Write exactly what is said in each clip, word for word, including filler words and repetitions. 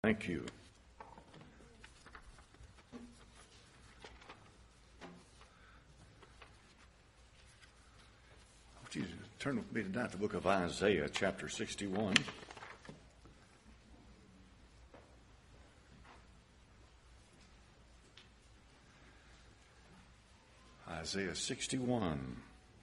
Thank you. I want you to turn with me tonight to the book of Isaiah, chapter sixty-one. Isaiah sixty-one.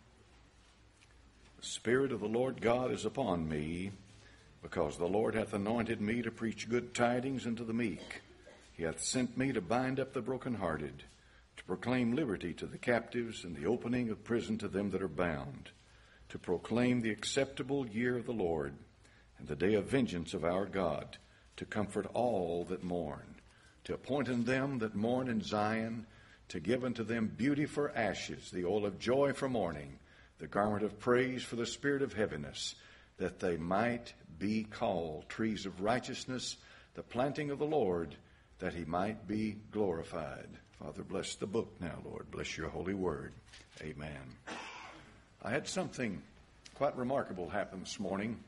The Spirit of the Lord God is upon me, because the Lord hath anointed me to preach good tidings unto the meek. He hath sent me to bind up the brokenhearted, to proclaim liberty to the captives, and the opening of prison to them that are bound, to proclaim the acceptable year of the Lord, and the day of vengeance of our God, to comfort all that mourn, to appoint unto them that mourn in Zion, to give unto them beauty for ashes, the oil of joy for mourning, the garment of praise for the spirit of heaviness, that they might be called trees of righteousness, the planting of the Lord, that he might be glorified. Father, bless the book now, Lord. Bless your holy word. Amen. I had something quite remarkable happen this morning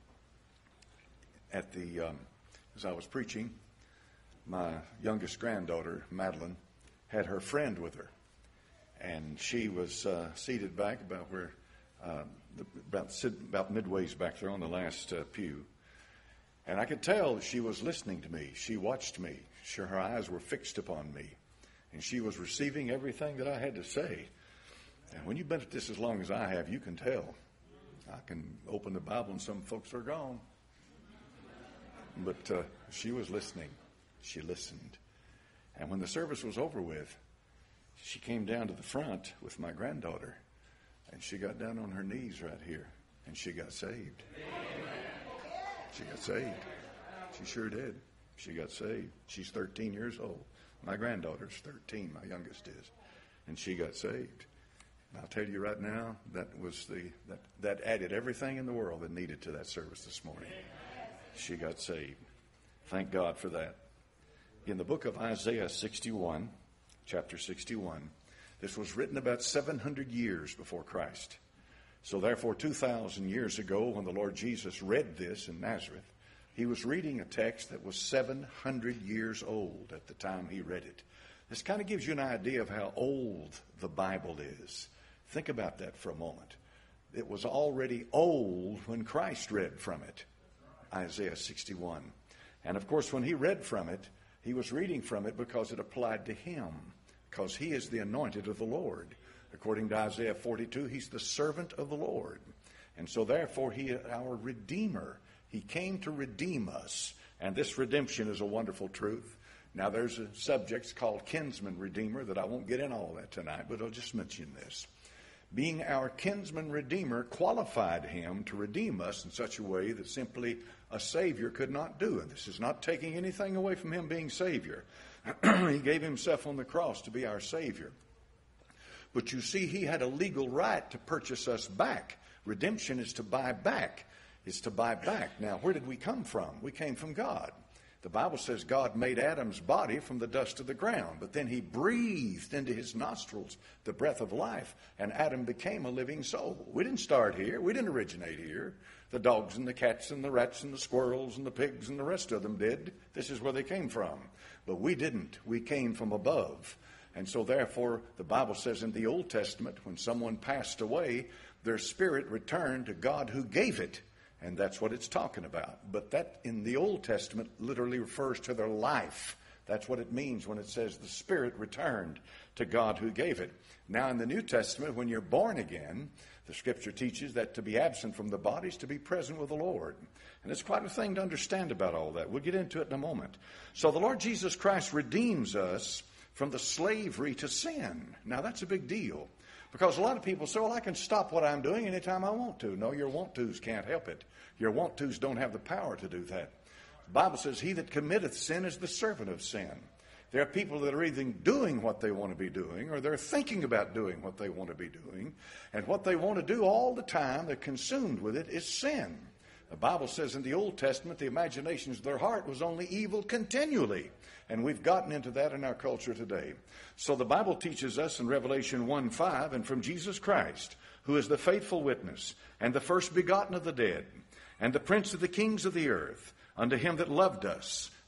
at the, um, as I was preaching. My youngest granddaughter, Madeline, had her friend with her, and she was uh, seated back about where uh, about about midways back there on the last uh, pew, and I could tell that she was listening to me. She watched me. Sure, her eyes were fixed upon me, and she was receiving everything that I had to say. And when you've been at this as long as I have, you can tell. I can open the Bible and some folks are gone, but uh, she was listening. She listened, and when the service was over with, she came down to the front with my granddaughter. And she got down on her knees right here, and she got saved. She got saved. She sure did. She got saved. She's thirteen years old. My granddaughter's thirteen, my youngest is. And she got saved. And I'll tell you right now, that was the that, that added everything in the world that needed to that service this morning. She got saved. Thank God for that. In the book of Isaiah sixty-one, chapter sixty-one, this was written about seven hundred years before Christ. So therefore, two thousand years ago, when the Lord Jesus read this in Nazareth, he was reading a text that was seven hundred years old at the time he read it. This kind of gives you an idea of how old the Bible is. Think about that for a moment. It was already old when Christ read from it, Isaiah sixty-one. And of course, when he read from it, he was reading from it because it applied to him, because he is the anointed of the Lord. According to Isaiah forty-two, he's the servant of the Lord. And so therefore, he is our Redeemer. He came to redeem us. And this redemption is a wonderful truth. Now, there's a subject called kinsman redeemer that I won't get in all that tonight, but I'll just mention this. Being our kinsman redeemer qualified him to redeem us in such a way that simply a Savior could not do. And this is not taking anything away from him being Savior. He gave himself on the cross to be our Savior. But you see, he had a legal right to purchase us back. Redemption is to buy back. It's to buy back. Now, where did we come from? We came from God. The Bible says God made Adam's body from the dust of the ground, but then he breathed into his nostrils the breath of life, and Adam became a living soul. We didn't start here. We didn't originate here. The dogs and the cats and the rats and the squirrels and the pigs and the rest of them did. This is where they came from. But we didn't. We came from above. And so therefore, the Bible says in the Old Testament, when someone passed away, their spirit returned to God who gave it. And that's what it's talking about. But that in the Old Testament literally refers to their life. That's what it means when it says the spirit returned to God who gave it. Now in the New Testament, when you're born again, the Scripture teaches that to be absent from the body is to be present with the Lord. And it's quite a thing to understand about all that. We'll get into it in a moment. So the Lord Jesus Christ redeems us from the slavery to sin. Now that's a big deal. Because a lot of people say, well, I can stop what I'm doing anytime I want to. No, your want-tos can't help it. Your want-tos don't have the power to do that. The Bible says, he that committeth sin is the servant of sin. There are people that are either doing what they want to be doing, or they're thinking about doing what they want to be doing. And what they want to do all the time, they're consumed with it, is sin. The Bible says in the Old Testament, the imaginations of their heart was only evil continually. And we've gotten into that in our culture today. So the Bible teaches us in Revelation one five, and from Jesus Christ, who is the faithful witness, and the first begotten of the dead, and the prince of the kings of the earth, unto him that loved us,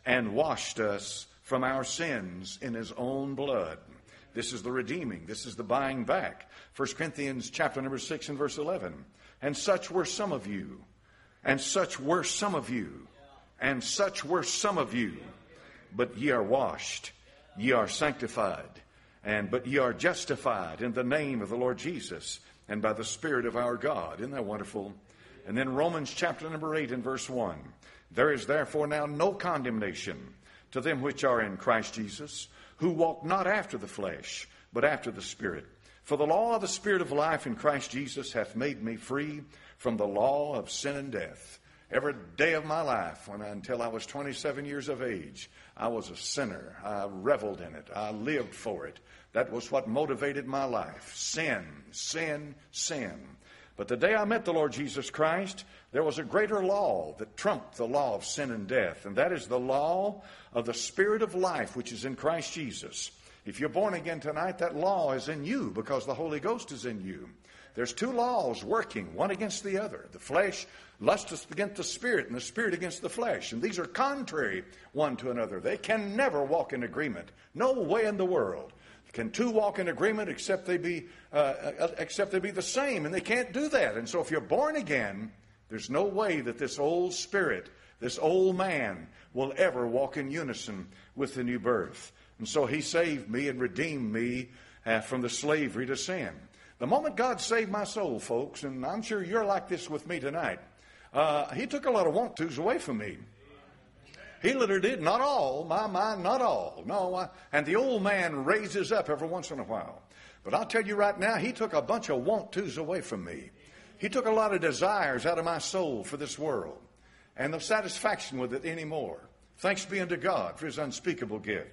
and washed us from our sins in his own blood. This is the redeeming. This is the buying back. First Corinthians chapter number six and verse eleven. And such were some of you. And such were some of you. And such were some of you. But ye are washed. Ye are sanctified. And but ye are justified in the name of the Lord Jesus and by the Spirit of our God. Isn't that wonderful? And then Romans chapter number eight and verse one. There is therefore now no condemnation to them which are in Christ Jesus, who walk not after the flesh, but after the Spirit. For the law of the Spirit of life in Christ Jesus hath made me free from the law of sin and death. Every day of my life, when I, until I was twenty-seven years of age, I was a sinner. I reveled in it. I lived for it. That was what motivated my life. Sin, sin, sin. But the day I met the Lord Jesus Christ, there was a greater law that trumped the law of sin and death, and that is the law of the Spirit of life, which is in Christ Jesus. If you're born again tonight, that law is in you because the Holy Ghost is in you. There's two laws working, one against the other. The flesh lusteth against the Spirit, and the Spirit against the flesh. And these are contrary one to another. They can never walk in agreement. No way in the world can two walk in agreement except they be uh, except they be the same, and they can't do that. And so if you're born again, there's no way that this old spirit, this old man, will ever walk in unison with the new birth. And so he saved me and redeemed me uh, from the slavery to sin. The moment God saved my soul, folks, and I'm sure you're like this with me tonight, uh, he took a lot of want-tos away from me. He literally did. Not all, my mind, not all. No, I, and the old man raises up every once in a while. But I'll tell you right now, he took a bunch of want-tos away from me. He took a lot of desires out of my soul for this world and no satisfaction with it anymore. Thanks be unto God for his unspeakable gift.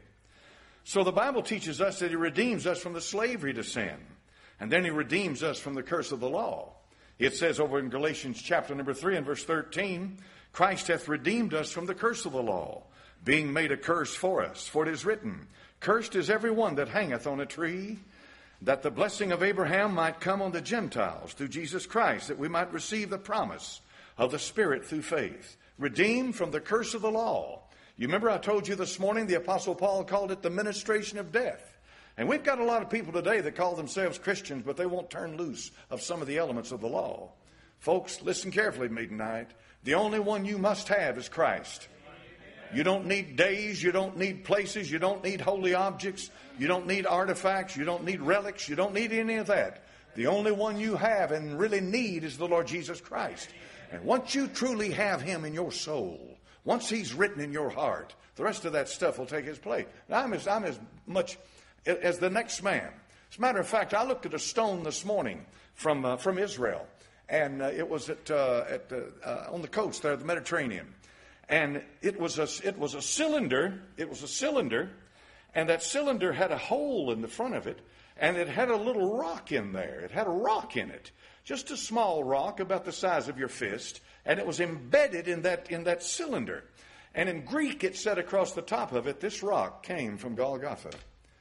So the Bible teaches us that he redeems us from the slavery to sin. And then he redeems us from the curse of the law. It says over in Galatians chapter number three and verse thirteen, Christ hath redeemed us from the curse of the law, being made a curse for us. For it is written, Cursed is every one that hangeth on a tree, that the blessing of Abraham might come on the Gentiles through Jesus Christ, that we might receive the promise of the Spirit through faith. Redeemed from the curse of the law. You remember I told you this morning the Apostle Paul called it the ministration of death. And we've got a lot of people today that call themselves Christians, but they won't turn loose of some of the elements of the law. Folks, listen carefully to me tonight. The only one you must have is Christ. You don't need days, you don't need places, you don't need holy objects, you don't need artifacts, you don't need relics, you don't need any of that. The only one you have and really need is the Lord Jesus Christ. And once you truly have him in your soul, once he's written in your heart, the rest of that stuff will take his place. Now, I'm as, I'm as much as the next man. As a matter of fact, I looked at a stone this morning from uh, from Israel, and uh, it was at uh, at uh, on the coast there, the Mediterranean, and it was a it was a cylinder. It was a cylinder, and that cylinder had a hole in the front of it, and it had a little rock in there. It had a rock in it, just a small rock about the size of your fist, and it was embedded in that in that cylinder. And in Greek, it said across the top of it, "This rock came from Golgotha."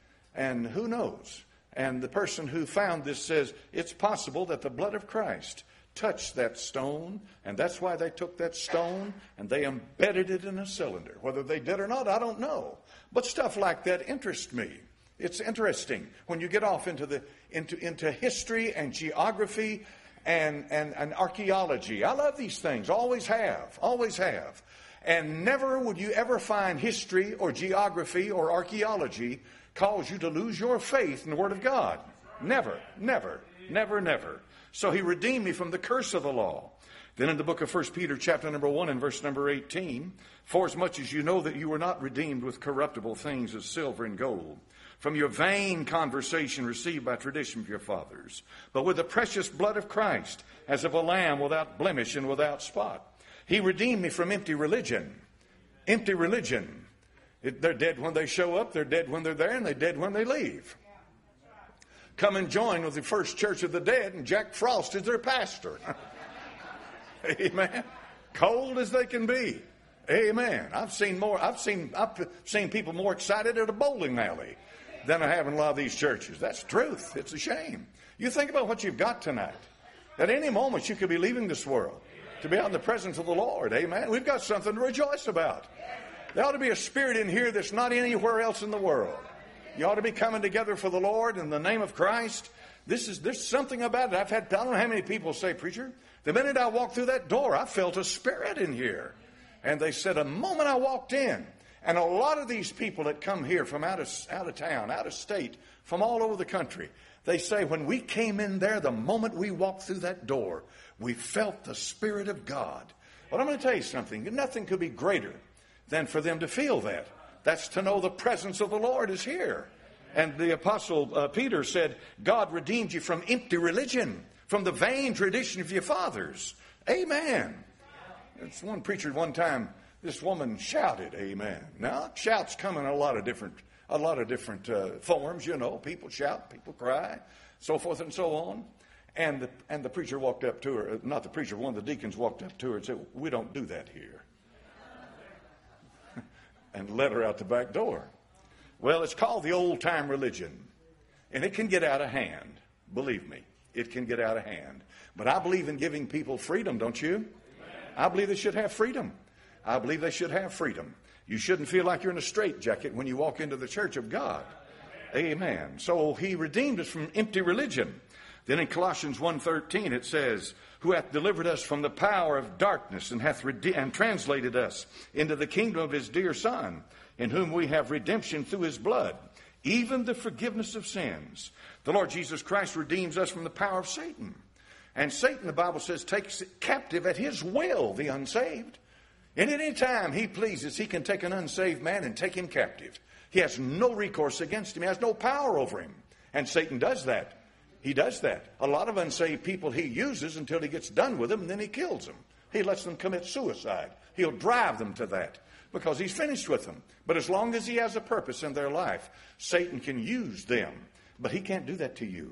And who knows? And the person who found this says it's possible that the blood of Christ touched that stone, and that's why they took that stone and they embedded it in a cylinder. Whether they did or not, I don't know. But stuff like that interests me. It's interesting when you get off into the into into history and geography and and, and archaeology. I love these things. Always have. Always have. And never would you ever find history or geography or archaeology cause you to lose your faith in the Word of God. Never, never, never, never. So he redeemed me from the curse of the law. Then in the book of First Peter chapter number one and verse number eighteen, for as much as you know that you were not redeemed with corruptible things as silver and gold, from your vain conversation received by tradition of your fathers, but with the precious blood of Christ, as of a lamb without blemish and without spot. He redeemed me from empty religion. Empty religion. It, they're dead when they show up, they're dead when they're there, and they're dead when they leave. Come and join with the First Church of the Dead, and Jack Frost is their pastor. Amen. Cold as they can be. Amen. I've seen more. I've seen. I've seen people more excited at a bowling alley than I have in a lot of these churches. That's the truth. It's a shame. You think about what you've got tonight. At any moment, you could be leaving this world to be out in the presence of the Lord. Amen. We've got something to rejoice about. There ought to be a spirit in here that's not anywhere else in the world. You ought to be coming together for the Lord in the name of Christ. This is, there's something about it. I've had, I don't know how many people say, preacher, the minute I walked through that door, I felt a spirit in here. And they said, a moment I walked in. And a lot of these people that come here from out of, out of town, out of state, from all over the country, they say when we came in there, the moment we walked through that door, we felt the Spirit of God. Well, I'm going to tell you something. Nothing could be greater than for them to feel that. That's to know the presence of the Lord is here. And the Apostle uh, Peter said, God redeemed you from empty religion, from the vain tradition of your fathers. Amen. It's one preacher one time, this woman shouted, amen. Now, shouts come in a lot of different, a lot of different uh, forms, you know. People shout, people cry, so forth and so on. And the, and the preacher walked up to her, not the preacher, one of the deacons walked up to her and said, we don't do that here. And led her out the back door. Well, it's called the old-time religion. And it can get out of hand. Believe me, it can get out of hand. But I believe in giving people freedom, don't you? I believe they should have freedom. I believe they should have freedom. You shouldn't feel like you're in a straitjacket when you walk into the church of God. Amen. So he redeemed us from empty religion. Then in Colossians one thirteen it says, who hath delivered us from the power of darkness and hath rede- and translated us into the kingdom of his dear Son, in whom we have redemption through his blood, even the forgiveness of sins. The Lord Jesus Christ redeems us from the power of Satan. And Satan, the Bible says, takes captive at his will the unsaved. And at any time he pleases, he can take an unsaved man and take him captive. He has no recourse against him. He has no power over him. And Satan does that. He does that. A lot of unsaved people he uses until he gets done with them, and then he kills them. He lets them commit suicide. He'll drive them to that because he's finished with them. But as long as he has a purpose in their life, Satan can use them. But he can't do that to you.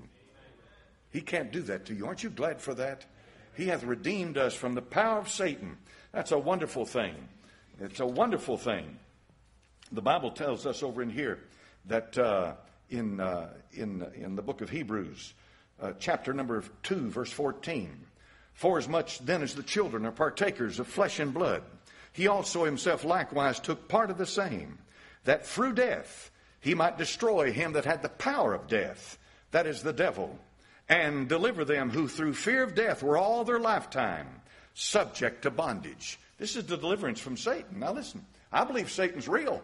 He can't do that to you. Aren't you glad for that? He hath redeemed us from the power of Satan. That's a wonderful thing. It's a wonderful thing. The Bible tells us over in here that uh, in, uh, in, in the book of Hebrews, uh, chapter number two, verse fourteen, forasmuch then as the children are partakers of flesh and blood, he also himself likewise took part of the same, that through death he might destroy him that had the power of death, that is the devil, and deliver them who through fear of death were all their lifetime subject to bondage. This is the deliverance from Satan. Now listen, I believe Satan's real.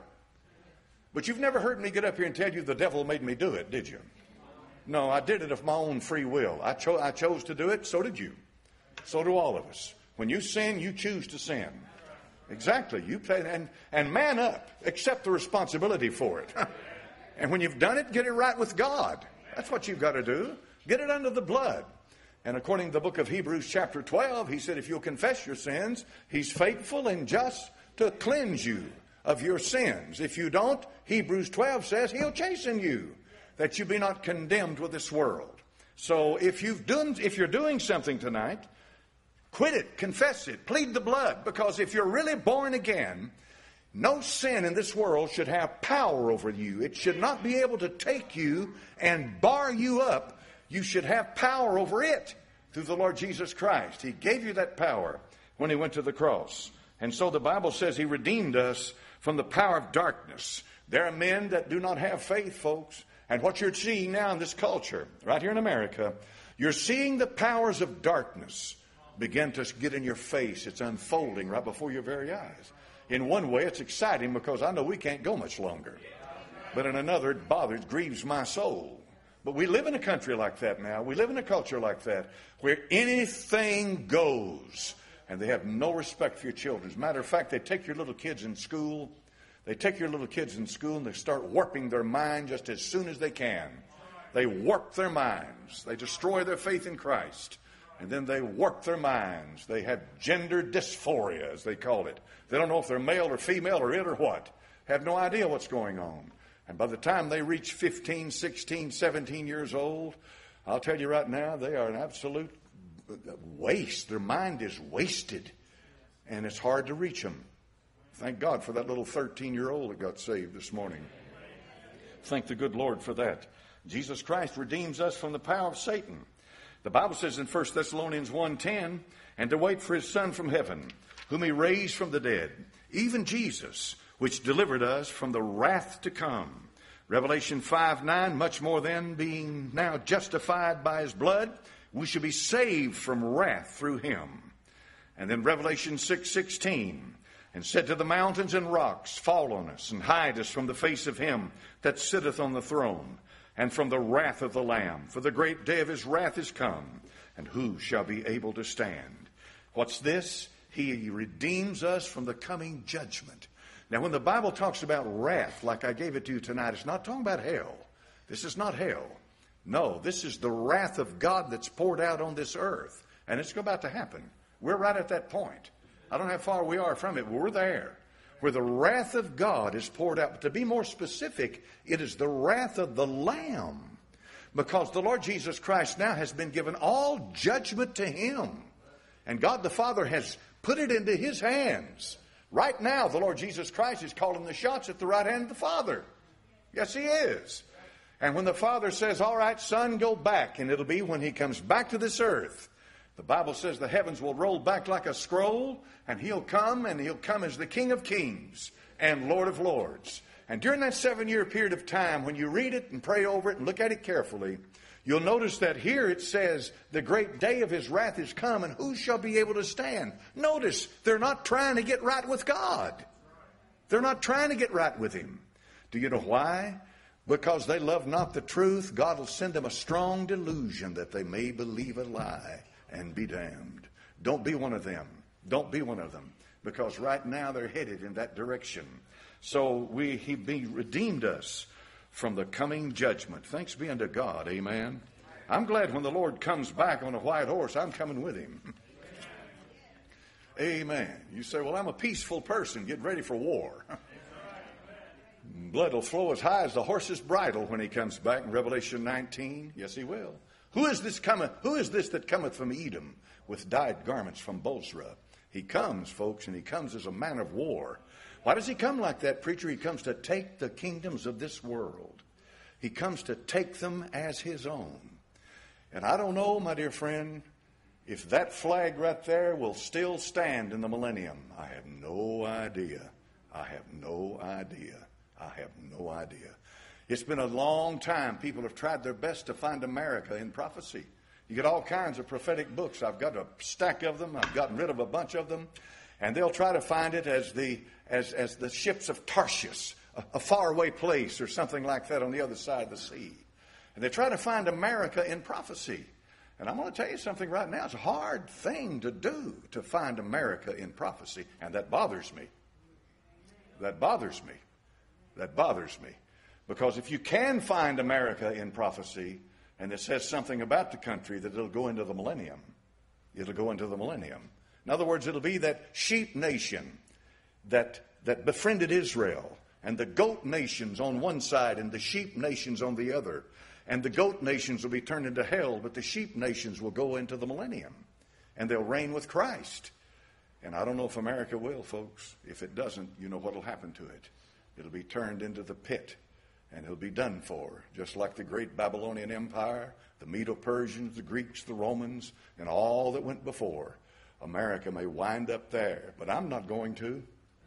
But you've never heard me get up here and tell you the devil made me do it, did you? No, I did it of my own free will. I, cho- I chose to do it, so did you. So do all of us. When you sin, you choose to sin. Exactly. You play, and, and man up. Accept the responsibility for it. And when you've done it, get it right with God. That's what you've got to do. Get it under the blood. And according to the book of Hebrews chapter twelve, he said if you'll confess your sins, he's faithful and just to cleanse you of your sins. If you don't, Hebrews twelve says he'll chasten you, that you be not condemned with this world. So if you've done, if you're doing something tonight, quit it, confess it, plead the blood, because if you're really born again, no sin in this world should have power over you. It should not be able to take you and bar you up. You should have power over it through the Lord Jesus Christ. He gave you that power when he went to the cross. And so the Bible says he redeemed us from the power of darkness. There are men that do not have faith, folks. And what you're seeing now in this culture, right here in America, you're seeing the powers of darkness begin to get in your face. It's unfolding right before your very eyes. In one way, it's exciting because I know we can't go much longer. But in another, it bothers, grieves my soul. But we live in a country like that now. We live in a culture like that where anything goes. And they have no respect for your children. As a matter of fact, they take your little kids in school. They take your little kids in school and they start warping their mind just as soon as they can. They warp their minds. They destroy their faith in Christ. And then they warp their minds. They have gender dysphoria, as they call it. They don't know if they're male or female or it or what. Have no idea what's going on. And by the time they reach fifteen, sixteen, seventeen years old, I'll tell you right now, they are an absolute waste. Their mind is wasted. And it's hard to reach them. Thank God for that little thirteen-year-old that got saved this morning. Thank the good Lord for that. Jesus Christ redeems us from the power of Satan. The Bible says in First Thessalonians one ten, and to wait for his Son from heaven, whom he raised from the dead, even Jesus, which delivered us from the wrath to come. Revelation five nine, much more then, being now justified by his blood, we shall be saved from wrath through him. And then Revelation six sixteen, and said to the mountains and rocks, fall on us, and hide us from the face of him that sitteth on the throne, and from the wrath of the Lamb. For the great day of his wrath is come, and who shall be able to stand? What's this? He redeems us from the coming judgment. Now, when the Bible talks about wrath, like I gave it to you tonight, it's not talking about hell. This is not hell. No, this is the wrath of God that's poured out on this earth. And it's about to happen. We're right at that point. I don't know how far we are from it, but we're there. Where the wrath of God is poured out. But to be more specific, it is the wrath of the Lamb. Because the Lord Jesus Christ now has been given all judgment to him. And God the Father has put it into his hands. Right now, the Lord Jesus Christ is calling the shots at the right hand of the Father. Yes, he is. And when the Father says, all right, son, go back, and it'll be when he comes back to this earth. The Bible says the heavens will roll back like a scroll, and he'll come, and he'll come as the King of Kings and Lord of Lords. And during that seven-year period of time, when you read it and pray over it and look at it carefully, you'll notice that here it says, the great day of his wrath is come, and who shall be able to stand? Notice, they're not trying to get right with God. They're not trying to get right with him. Do you know why? Because they love not the truth, God will send them a strong delusion that they may believe a lie and be damned. Don't be one of them. Don't be one of them. Because right now they're headed in that direction. So we, he be redeemed us from the coming judgment. Thanks be unto God. Amen. I'm glad when the Lord comes back on a white horse, I'm coming with him. Amen. You say, well, I'm a peaceful person. Get ready for war. Blood will flow as high as the horse's bridle when he comes back in Revelation nineteen. Yes, he will. Who is this cometh? Who is this that cometh from Edom with dyed garments from Bozrah? He comes, folks, and he comes as a man of war. Why does he come like that, preacher? He comes to take the kingdoms of this world. He comes to take them as his own. And I don't know, my dear friend, if that flag right there will still stand in the millennium. I have no idea. I have no idea. I have no idea. It's been a long time. People have tried their best to find America in prophecy. You get all kinds of prophetic books. I've got a stack of them. I've gotten rid of a bunch of them. And they'll try to find it as the as, as the ships of Tarshish, a, a faraway place or something like that on the other side of the sea. And they try to find America in prophecy. And I'm going to tell you something right now. It's a hard thing to do to find America in prophecy. And that bothers me. That bothers me. That bothers me. Because if you can find America in prophecy, and it says something about the country, that it'll go into the millennium. It'll go into the millennium. In other words, it'll be that sheep nation that, that befriended Israel, and the goat nations on one side and the sheep nations on the other. And the goat nations will be turned into hell, but the sheep nations will go into the millennium. And they'll reign with Christ. And I don't know if America will, folks. If it doesn't, you know what will happen to it. It'll be turned into the pit. And it'll be done for, just like the great Babylonian Empire, the Medo-Persians, the Greeks, the Romans, and all that went before. America may wind up there, but I'm not going to.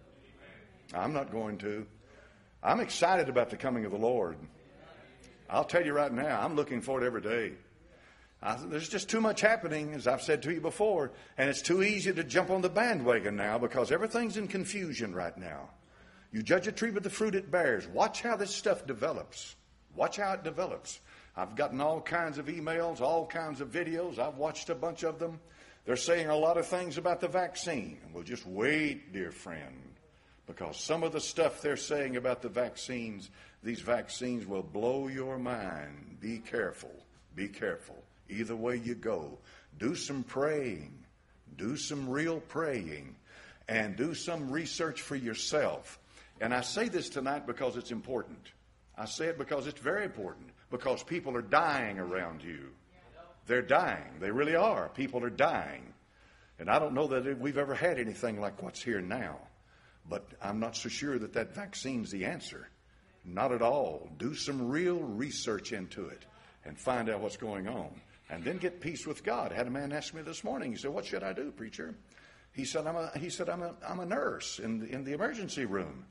I'm not going to. I'm excited about the coming of the Lord. I'll tell you right now, I'm looking for it every day. I, there's just too much happening, as I've said to you before, and it's too easy to jump on the bandwagon now because everything's in confusion right now. You judge a tree by the fruit it bears. Watch how this stuff develops. Watch how it develops. I've gotten all kinds of emails, all kinds of videos. I've watched a bunch of them. They're saying a lot of things about the vaccine. Well, just wait, dear friend, because some of the stuff they're saying about the vaccines, these vaccines will blow your mind. Be careful. Be careful. Either way you go, do some praying. Do some real praying. And do some research for yourself. And I say this tonight because it's important. I say it because it's very important. Because people are dying around you. They're dying. They really are. People are dying. And I don't know that we've ever had anything like what's here now. But I'm not so sure that that vaccine's the answer. Not at all. Do some real research into it and find out what's going on. And then get peace with God. I had a man ask me this morning. He said, what should I do, preacher? He said, I'm a, he said, I'm a, I'm a nurse in the, in the emergency room.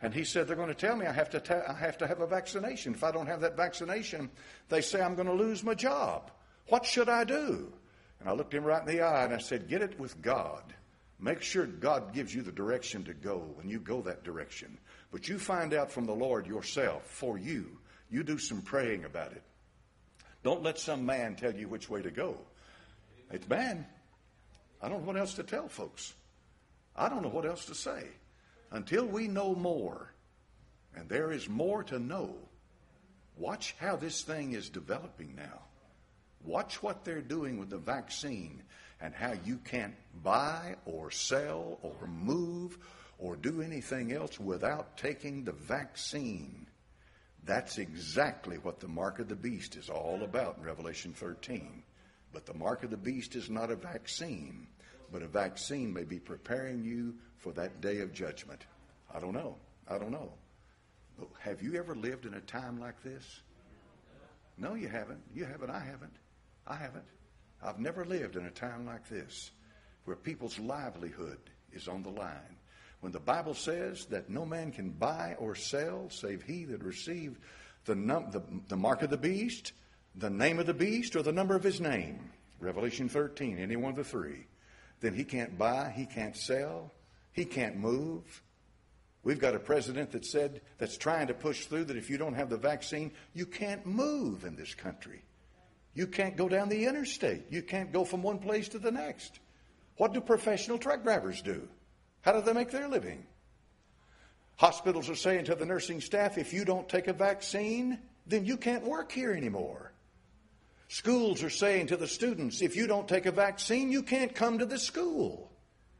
And he said, they're going to tell me I have to ta- I have to have a vaccination. If I don't have that vaccination, they say I'm going to lose my job. What should I do? And I looked him right in the eye and I said, get it with God. Make sure God gives you the direction to go when you go that direction. But you find out from the Lord yourself, for you. You do some praying about it. Don't let some man tell you which way to go. It's man. I don't know what else to tell folks. I don't know what else to say. Until we know more, and there is more to know, watch how this thing is developing now. Watch what they're doing with the vaccine and how you can't buy or sell or move or do anything else without taking the vaccine. That's exactly what the mark of the beast is all about in Revelation thirteen. But the mark of the beast is not a vaccine, but a vaccine may be preparing you for that day of judgment. I don't know. I don't know. But have you ever lived in a time like this? No, you haven't. You haven't. I haven't. I haven't. I've never lived in a time like this where people's livelihood is on the line. When the Bible says that no man can buy or sell save he that received the, num- the, the mark of the beast, the name of the beast, or the number of his name, Revelation thirteen, any one of the three, then he can't buy, he can't sell, he can't move. We've got a president that said, that's trying to push through that if you don't have the vaccine, you can't move in this country. You can't go down the interstate. You can't go from one place to the next. What do professional truck drivers do? How do they make their living? Hospitals are saying to the nursing staff, if you don't take a vaccine, then you can't work here anymore. Schools are saying to the students, if you don't take a vaccine, you can't come to the school.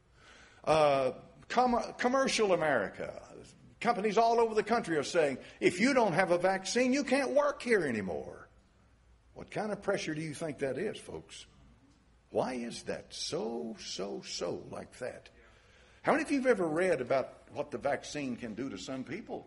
Uh, com- commercial America, companies all over the country are saying, if you don't have a vaccine, you can't work here anymore. What kind of pressure do you think that is, folks? Why is that so, so, so like that? How many of you have ever read about what the vaccine can do to some people?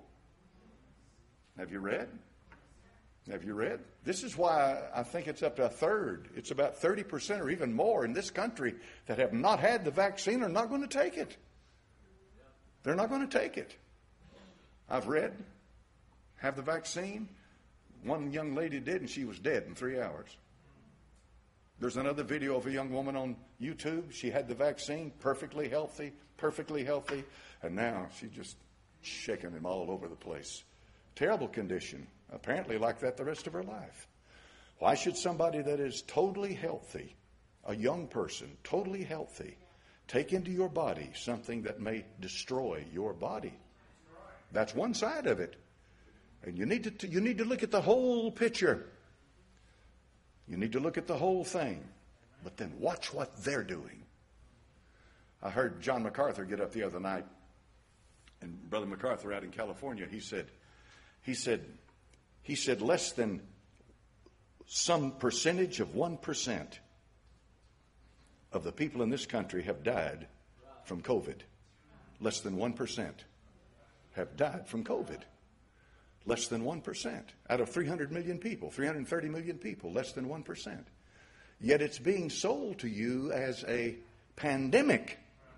Have you read? Have you read? This is why I think it's up to a third. It's about thirty percent or even more in this country that have not had the vaccine are not going to take it. They're not going to take it. I've read, have the vaccine. One young lady did, and she was dead in three hours. There's another video of a young woman on YouTube. She had the vaccine, perfectly healthy, perfectly healthy, and now she's just shaking him all over the place. Terrible condition. Apparently like that the rest of her life. Why should somebody that is totally healthy, a young person, totally healthy, take into your body something that may destroy your body? That's one side of it. And you need to you need to look at the whole picture. You need to look at the whole thing. But then watch what they're doing. I heard John MacArthur get up the other night, and Brother MacArthur out in California, he said, he said, he said less than some percentage of one percent of the people in this country have died from COVID. Less than one percent have died from COVID. Less than one percent. Out of three hundred million people, three hundred thirty million people, less than one percent. Yet it's being sold to you as a pandemic.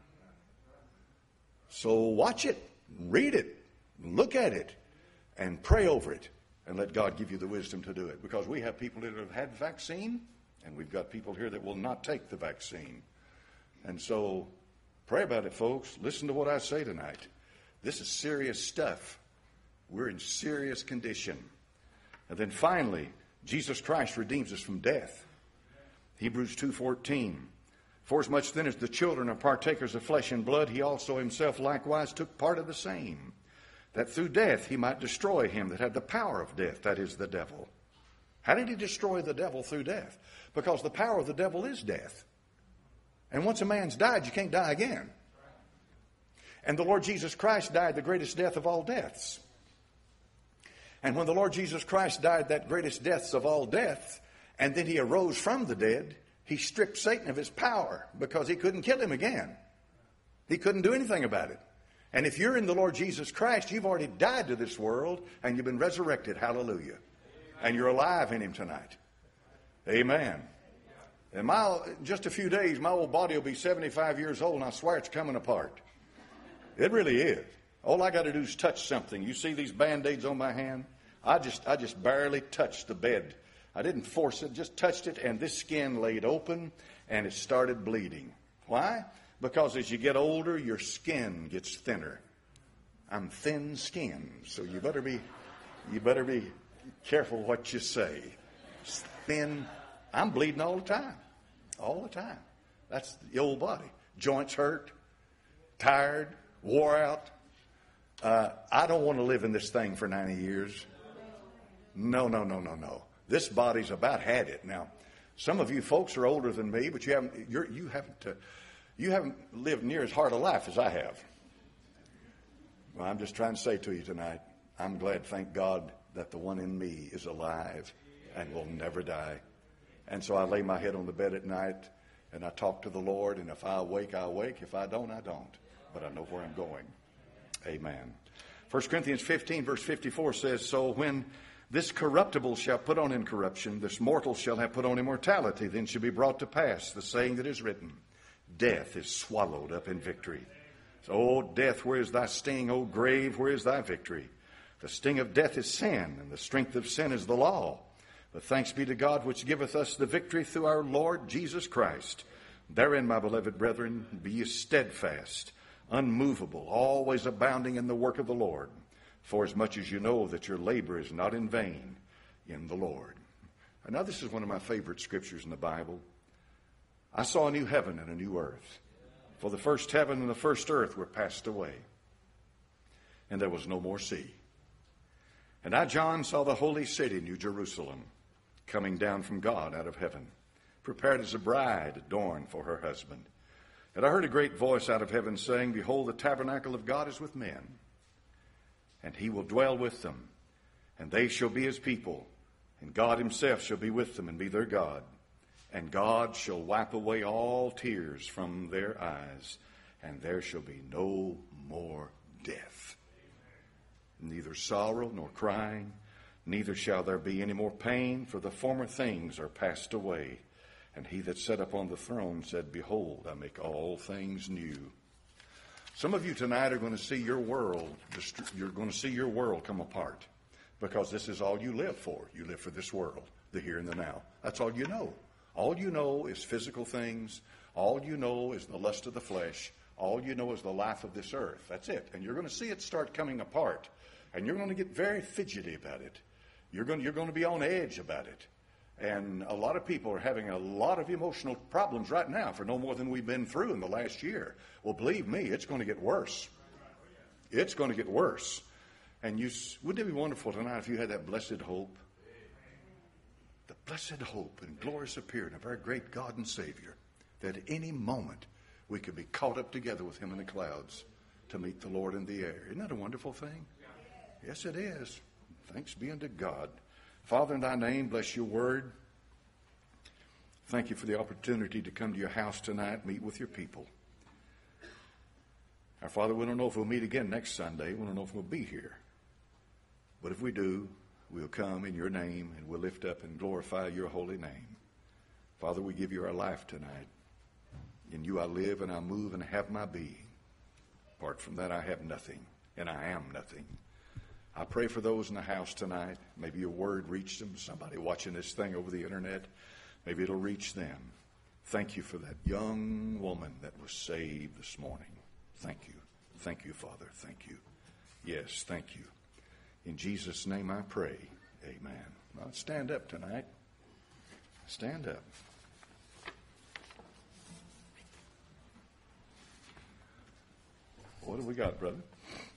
So watch it, read it, look at it, and pray over it, and let God give you the wisdom to do it. Because we have people that have had the vaccine, and we've got people here that will not take the vaccine. And so pray about it, folks. Listen to what I say tonight. This is serious stuff. We're in serious condition. And then finally, Jesus Christ redeems us from death. Hebrews two fourteen. For as much then as the children are partakers of flesh and blood, he also himself likewise took part of the same, that through death he might destroy him that had the power of death, that is, the devil. How did he destroy the devil through death? Because the power of the devil is death. And once a man's died, you can't die again. And the Lord Jesus Christ died the greatest death of all deaths. And when the Lord Jesus Christ died that greatest deaths of all deaths, and then he arose from the dead, he stripped Satan of his power because he couldn't kill him again. He couldn't do anything about it. And if you're in the Lord Jesus Christ, you've already died to this world and you've been resurrected. Hallelujah. And you're alive in him tonight. Amen. And my, in just a few days, my old body will be seventy-five years old, and I swear it's coming apart. It really is. All I got to do is touch something. You see these Band-Aids on my hand? I just, I just barely touched the bed. I didn't force it, just touched it, and this skin laid open, and it started bleeding. Why? Because as you get older, your skin gets thinner. I'm thin-skinned, so you better be, you better be careful what you say. Thin. I'm bleeding all the time, all the time. That's the old body. Joints hurt, tired, wore out. Uh, I don't want to live in this thing for ninety years. No, no, no, no, no. This body's about had it. Now, some of you folks are older than me, but you haven't you're, you haven't uh, you haven't lived near as hard a life as I have. Well, I'm just trying to say to you tonight, I'm glad, thank God, that the one in me is alive and will never die. And so I lay my head on the bed at night and I talk to the Lord, and if I awake, I awake. If I don't, I don't. But I know where I'm going. Amen. First Corinthians fifteen, verse fifty-four says, so when this corruptible shall put on incorruption, this mortal shall have put on immortality, then shall be brought to pass the saying that is written, death is swallowed up in victory. So, O death, where is thy sting? O grave, where is thy victory? The sting of death is sin, and the strength of sin is the law. But thanks be to God, which giveth us the victory through our Lord Jesus Christ. Therein, my beloved brethren, be ye steadfast, unmovable, always abounding in the work of the Lord, for as much as you know that your labor is not in vain in the Lord. And now this is one of my favorite scriptures in the Bible. I saw a new heaven and a new earth. For the first heaven and the first earth were passed away, and there was no more sea. And I, John, saw the holy city, New Jerusalem, coming down from God out of heaven, prepared as a bride adorned for her husband. And I heard a great voice out of heaven saying, behold, the tabernacle of God is with men, and he will dwell with them, and they shall be his people, and God himself shall be with them and be their God. And God shall wipe away all tears from their eyes, and there shall be no more death. Neither sorrow nor crying, neither shall there be any more pain, for the former things are passed away. And he that sat upon the throne said, behold, I make all things new. Some of you tonight are going to see your world, you're going to see your world come apart, because this is all you live for. You live for this world, the here and the now. That's all you know. All you know is physical things. All you know is the lust of the flesh. All you know is the life of this earth. That's it. And you're going to see it start coming apart. And you're going to get very fidgety about it. You're going, you're going to be on edge about it. And a lot of people are having a lot of emotional problems right now for no more than we've been through in the last year. Well, believe me, it's going to get worse. It's going to get worse. And you, wouldn't it be wonderful tonight if you had that blessed hope? The blessed hope and glorious appearing of our great God and Savior, that at any moment we could be caught up together with him in the clouds to meet the Lord in the air. Isn't that a wonderful thing? Yes, it is. Thanks be unto God. Father, in thy name, bless your word. Thank you for the opportunity to come to your house tonight, meet with your people. Our Father, we don't know if we'll meet again next Sunday. We don't know if we'll be here. But if we do, we'll come in your name and we'll lift up and glorify your holy name. Father, we give you our life tonight. In you I live and I move and have my being. Apart from that, I have nothing, and I am nothing. I pray for those in the house tonight. Maybe your word reached them. Somebody watching this thing over the internet, maybe it'll reach them. Thank you for that young woman that was saved this morning. Thank you. Thank you, Father. Thank you. Yes, thank you. In Jesus' name I pray. Amen. Well, stand up tonight. Stand up. What have we got, brother?